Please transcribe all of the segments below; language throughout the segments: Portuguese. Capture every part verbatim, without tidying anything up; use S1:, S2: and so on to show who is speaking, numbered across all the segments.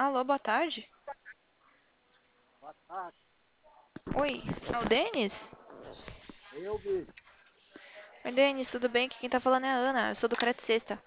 S1: Alô, boa tarde.
S2: Boa tarde.
S1: Oi, é o Denis?
S2: Eu mesmo.
S1: Oi, Denis, tudo bem? Aqui quem tá falando é a Ana, eu sou do Crédito Sexta.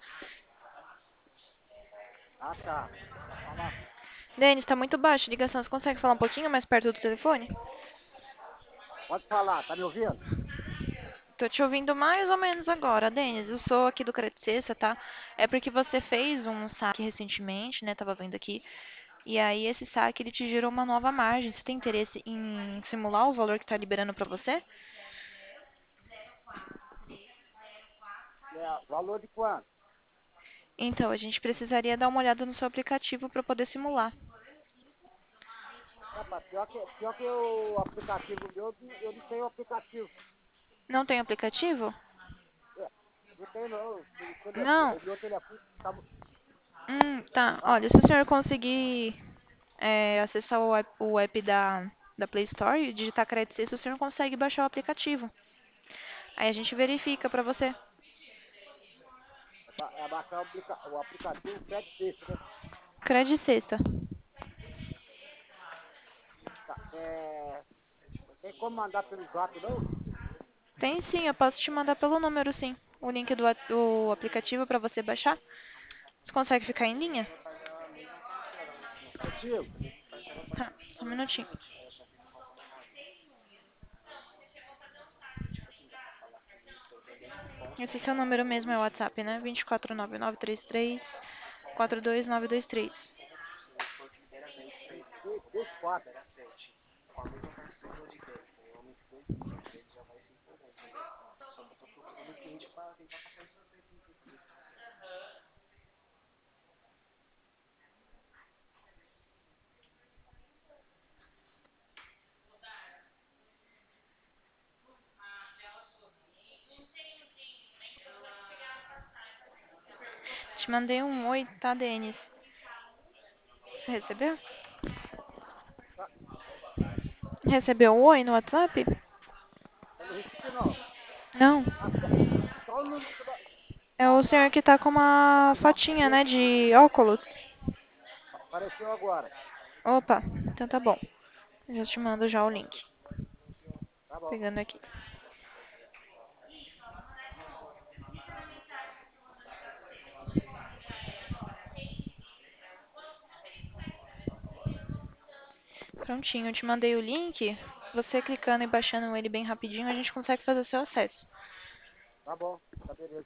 S2: Ah, tá. Pode falar.
S1: Denis, tá muito baixo a ligação, você consegue falar um pouquinho mais perto do telefone?
S2: Pode falar, tá me ouvindo?
S1: Tô te ouvindo mais ou menos agora, Denis. Eu sou aqui do Crédito Sexta, tá? É porque você fez um saque recentemente, né? Tava vendo aqui. E aí esse saque ele te gerou uma nova margem. Você tem interesse em simular o valor que tá liberando pra você?
S2: É, valor de quanto?
S1: Então, a gente precisaria dar uma olhada no seu aplicativo para poder simular.
S2: Rapaz, pior que, pior que o aplicativo meu, eu não tenho aplicativo.
S1: Não tem aplicativo?
S2: É, não tenho não. O, telefone,
S1: Não.
S2: o meu telefone tá.
S1: Hum, tá.
S2: Ah,
S1: Olha, se o senhor conseguir é, acessar o app, o app da, da Play Store e digitar Credit Sexta, o senhor consegue baixar o aplicativo. Aí a gente verifica pra você.
S2: é, ba- é baixar o, aplica, o aplicativo Credit Sexta, né?
S1: Credit Sexta.
S2: Tá, é, não tem como mandar pelo zap, não?
S1: Tem sim, eu posso te mandar pelo número, sim. O link do, a- do aplicativo pra você baixar. Você consegue ficar em linha?
S2: Consigo?
S1: Tá, só um minutinho. Esse seu número mesmo é o WhatsApp, né? vinte e quatro nove nove três três quatro dois nove dois três.
S2: Três, três, quatro.
S1: Te mandei um oi, tá, Denis? Você recebeu?
S2: Tá,
S1: Recebeu um oi no WhatsApp?
S2: eu não recebi, não.
S1: Não.
S2: Ah, qual, qual o número que vai.
S1: É o senhor que tá com uma fotinha, né, de óculos.
S2: Apareceu agora.
S1: Opa, então tá bom. Eu já te mando já o link.
S2: Tá bom.
S1: Pegando aqui. Prontinho, eu te mandei o link. Você clicando e baixando ele bem rapidinho, a gente consegue fazer seu acesso.
S2: Tá bom. Tá beleza.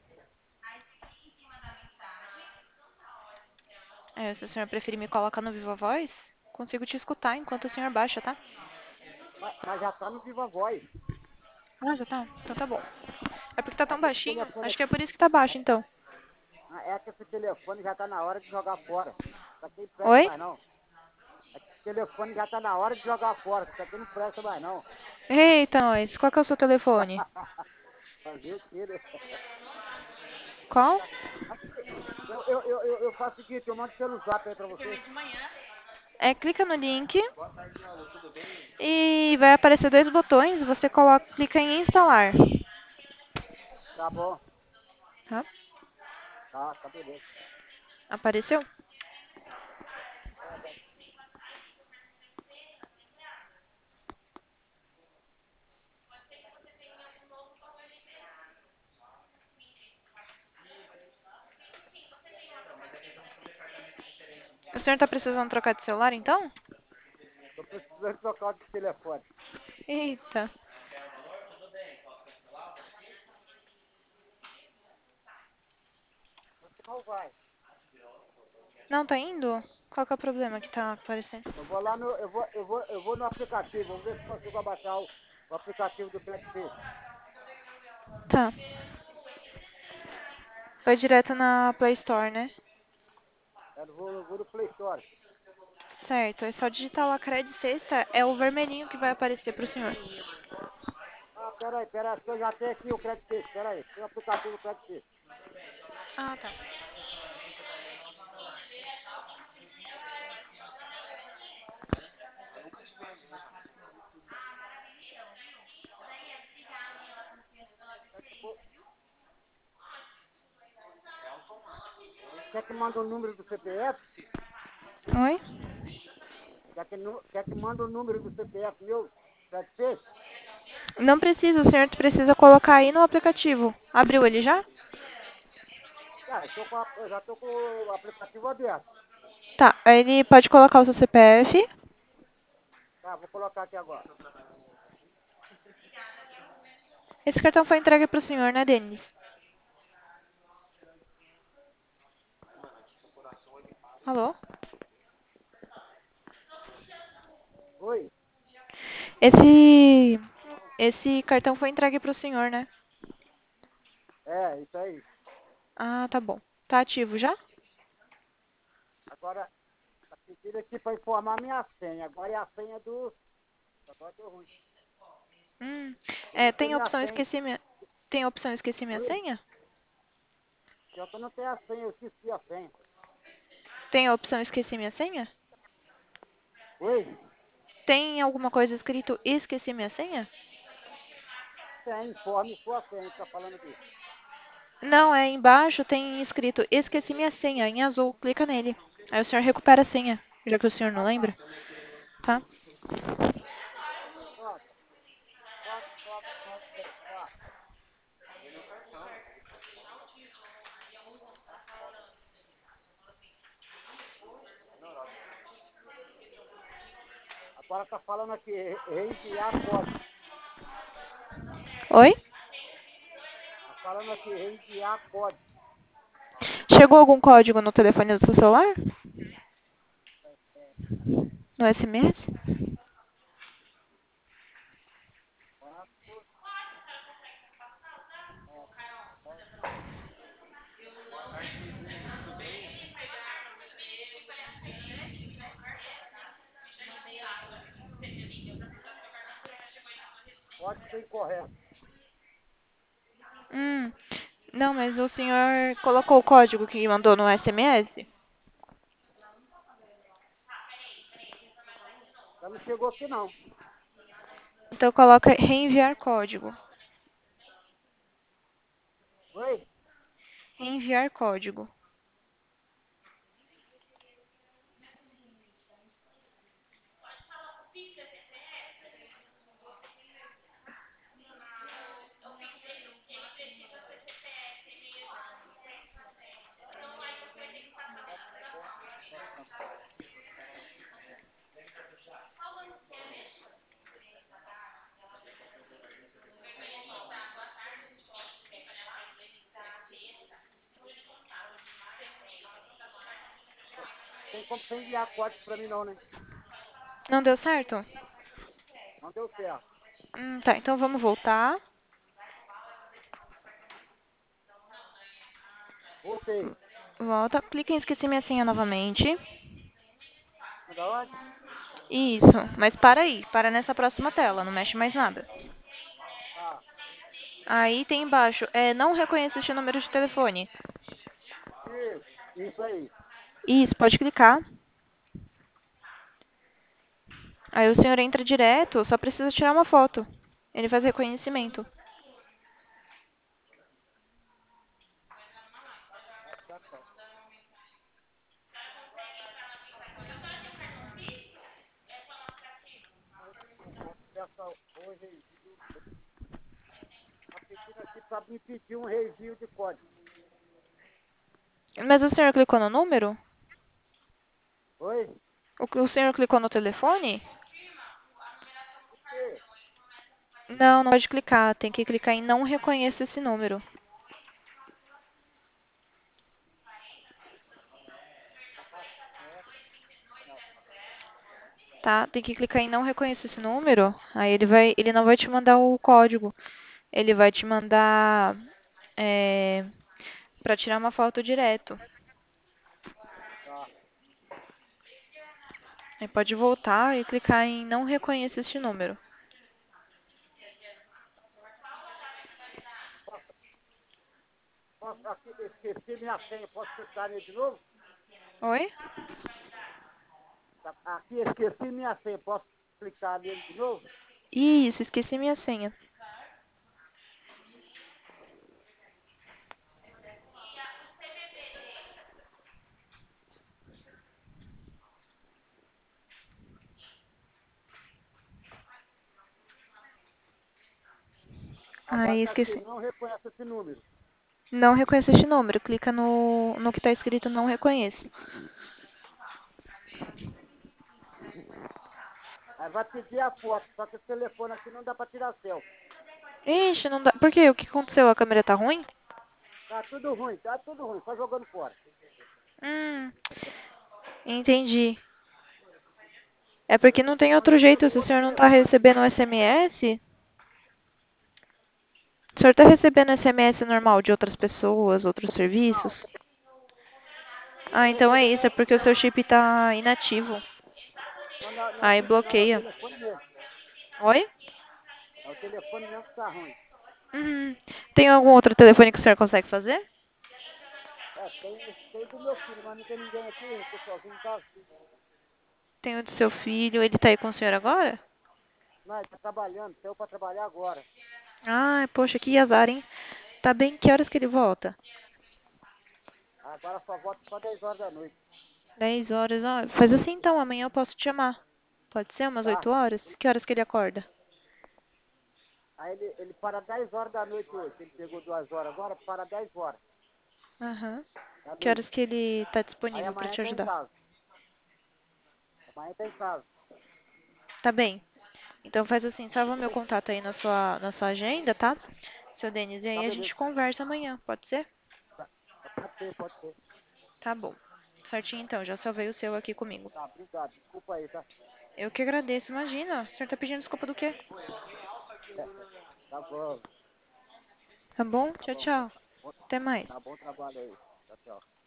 S1: É, se o senhor preferir me colocar no Viva Voz, consigo te escutar enquanto o senhor baixa, tá?
S2: Mas, mas já tá no Viva Voz.
S1: Ah, já tá? Então tá bom. É porque tá
S2: É
S1: tão
S2: que esse
S1: baixinho.
S2: telefone,
S1: Acho que é por isso que tá baixo, então.
S2: é que esse telefone já tá na hora de jogar fora. Isso aqui não presta
S1: Oi?
S2: mais não. É que esse telefone já tá na hora de jogar fora. Isso aqui não presta mais não.
S1: Eita, nós. Qual que é o seu telefone?
S2: Fazer o quê, né?
S1: Qual?
S2: Eu, eu, eu, eu, eu faço o seguinte, eu mando pelo zap aí pra você.
S1: É, clica no link e vai aparecer dois botões. Você coloca, clica em instalar,
S2: Tá bom.
S1: tá?
S2: Tá, tá beleza.
S1: Apareceu? O senhor tá precisando trocar de celular, então?
S2: Tô precisando trocar de telefone.
S1: Eita.
S2: Você não vai.
S1: Não tá indo? Qual que é o problema que tá aparecendo?
S2: Eu vou lá no, eu vou, eu vou, eu vou no aplicativo. Vamos ver se consigo abaixar o, o aplicativo do Credit.
S1: Tá. Foi direto na Play Store, né?
S2: Eu vou, eu vou no Play Store.
S1: Certo. É só digitar lá Credit Sexta, é o vermelhinho que vai aparecer pro senhor.
S2: Ah, peraí, peraí, acho que eu já tenho aqui o Credit. Peraí, tem o aplicativo do Credit.
S1: Ah, tá.
S2: Quer que manda o número do C P F?
S1: Oi?
S2: Quer que, nu- quer que manda o número do C P F meu para você?
S1: Não precisa, o senhor precisa colocar aí no aplicativo. Abriu ele já?
S2: Ah, eu, tô com a- eu já estou com o aplicativo aberto.
S1: Tá, aí ele pode colocar o seu C P F.
S2: Tá, vou colocar aqui agora.
S1: Esse cartão foi entregue para o senhor, né, Denis? Alô?
S2: Oi?
S1: Esse esse cartão foi entregue para o senhor, né?
S2: É, isso aí.
S1: Ah, tá bom. Tá ativo já?
S2: Agora, tá pedindo aqui para informar minha senha. Agora é a senha do. Agora deu ruim.
S1: Hum.
S2: Eu
S1: É,
S2: não sei
S1: tem a
S2: minha
S1: opção
S2: senha.
S1: esqueci minha tem a opção esqueci minha
S2: Oi?
S1: senha?
S2: Pior que eu não tenho a senha, eu esqueci a senha.
S1: Tem a opção esqueci minha senha?
S2: Oi?
S1: Tem alguma coisa escrito esqueci minha senha?
S2: Tem, informe sua senha, tá falando aqui.
S1: Não, é embaixo tem escrito esqueci minha senha em azul. Clica nele. Aí o senhor recupera a senha, já que o senhor não
S2: Ah, tá.
S1: lembra, tá?
S2: Pronto. Quatro, nove, nove, sete, quatro. Agora tá falando aqui, re- reenviar código.
S1: Oi?
S2: Tá falando aqui, reenviar código.
S1: Chegou algum código no telefone do seu celular? No S M S?
S2: Quatro, nove, nove. Código incorreto.
S1: Hum. Não, mas o senhor colocou o código que mandou no S M S?
S2: Já não chegou aqui não.
S1: Então coloca reenviar código.
S2: Oi?
S1: Reenviar código.
S2: Tem como você enviar código pra mim não, né?
S1: Não deu certo?
S2: Não deu certo.
S1: Hum, tá, então vamos voltar.
S2: Voltei.
S1: Volta. Clica em esqueci minha senha novamente.
S2: Manda onde?
S1: Isso, mas para aí, para nessa próxima tela, não mexe mais nada.
S2: Ah,
S1: Aí tem embaixo, é, não reconheço este número de telefone.
S2: isso. Isso aí.
S1: Isso, pode clicar. Aí o senhor entra direto, só precisa tirar uma foto. Ele faz reconhecimento.
S2: Tá, tá. Essa hoje tá pedindo aqui pra me pedir um review de código.
S1: Mas o senhor clicou no número?
S2: Oi?
S1: O, o senhor clicou no telefone?
S2: Por quê?
S1: Não, não pode clicar. Tem que clicar em não reconheço esse número. Tá? Tem que clicar em não reconheço esse número. Aí ele vai, ele não vai te mandar o código. Ele vai te mandar é, para tirar uma foto direto.
S2: Tá.
S1: Aí pode voltar e clicar em não reconheço este número.
S2: Posso, posso aqui, esqueci minha senha. Posso clicar nele de novo?
S1: Oi?
S2: Tá, aqui, esqueci minha senha. Posso clicar nele de novo?
S1: Isso, esqueci minha senha.
S2: Agora
S1: Aí
S2: tá aqui,
S1: esqueci.
S2: não reconhece esse número.
S1: Não reconheço este número. Clica no, no que está escrito não reconheço.
S2: Aí vai pedir a foto, só que esse telefone aqui não dá pra tirar selfie.
S1: Ixi, não dá. Por quê? O que aconteceu? A câmera tá ruim?
S2: Tá tudo ruim, tá tudo ruim, só jogando fora.
S1: Hum, entendi. É porque não tem outro
S2: Quando
S1: jeito.
S2: chega
S1: Se
S2: o
S1: o
S2: outro
S1: senhor não tá
S2: telefone,
S1: recebendo o S M S, o senhor tá recebendo S M S normal de outras pessoas, outros serviços?
S2: não, eu
S1: Ah,
S2: tô
S1: então é isso. É
S2: recebendo,
S1: porque o seu chip tá inativo.
S2: não, não, não é
S1: Aí
S2: chip não, é o
S1: bloqueia.
S2: telefone mesmo.
S1: Oi?
S2: É o telefone mesmo que tá ruim.
S1: Uhum. Tem algum outro telefone que o senhor consegue fazer?
S2: É, tem, tem do meu filho, mas não tem ninguém aqui, eu tô sozinho em casa.
S1: Tem o do seu filho. Ele tá aí com o senhor agora?
S2: Não, ele tá trabalhando, saiu pra trabalhar agora.
S1: Ai, poxa, que azar, hein? Tá bem, que horas que ele volta?
S2: Agora só volta só dez horas da noite,
S1: Dez horas. Ó, faz assim então, amanhã eu posso te chamar. Pode ser umas
S2: tá?
S1: oito horas? Que horas que ele acorda?
S2: Aí ele, ele para dez horas da noite hoje. Ele pegou duas horas agora, para dez horas
S1: Aham.
S2: da
S1: Que
S2: noite.
S1: horas que ele tá
S2: Aí
S1: disponível pra
S2: amanhã
S1: te
S2: tá em
S1: ajudar?
S2: casa. Amanhã tá em casa.
S1: Tá bem. Então faz assim, salva meu contato aí na sua, na sua agenda, tá? Seu Denis, e
S2: Tá
S1: aí a
S2: beleza.
S1: gente conversa amanhã, pode ser?
S2: Tá. Pode ser, pode ser.
S1: Tá bom. Certinho então, já salvei o seu aqui comigo.
S2: Tá, obrigado. Desculpa aí, tá?
S1: Eu que agradeço, imagina. O senhor tá pedindo desculpa do quê?
S2: Tá bom,
S1: Tá bom?
S2: tá
S1: Tchau,
S2: bom.
S1: tchau.
S2: Bom-
S1: Até mais.
S2: Tá bom trabalho aí. Tchau, tchau.